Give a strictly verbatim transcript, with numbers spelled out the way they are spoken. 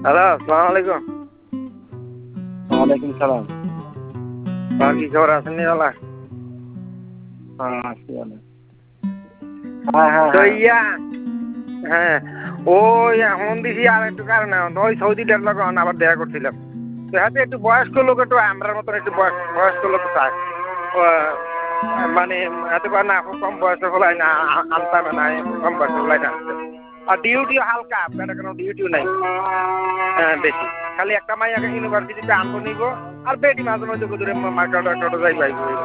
Hello, আসসালামু আলাইকুম। ওয়ালাইকুম সালাম। আর কি খবর আছেন নিওয়ালা? হ্যাঁ আছি ভালো। হ্যাঁ হ্যাঁ তো হ্যাঁ ইয়া হ্যাঁ ওই এখন দিছি আর একটু কারণে ওই সৌদি ডের লোক আবার দেখা করছিলাম। তো হাতে একটু বয়স্ক লোক একটু আমরার মতন একটু বয়স বয়স্ক লোক চায়। ও, মানে এত পারে না কম বয়সে হলাই না আনতাম না কম বয়সে হলাই না। আর ডিউটিও হালকা আপনার কোনো ডিউটিও নাই। হ্যাঁ বেশি খালি একটা মাই ইউনিভার্সিটিতে আনবো নিব আর বেটি মাঝে মাঝে দূরে মার্কেট যাই পাইব।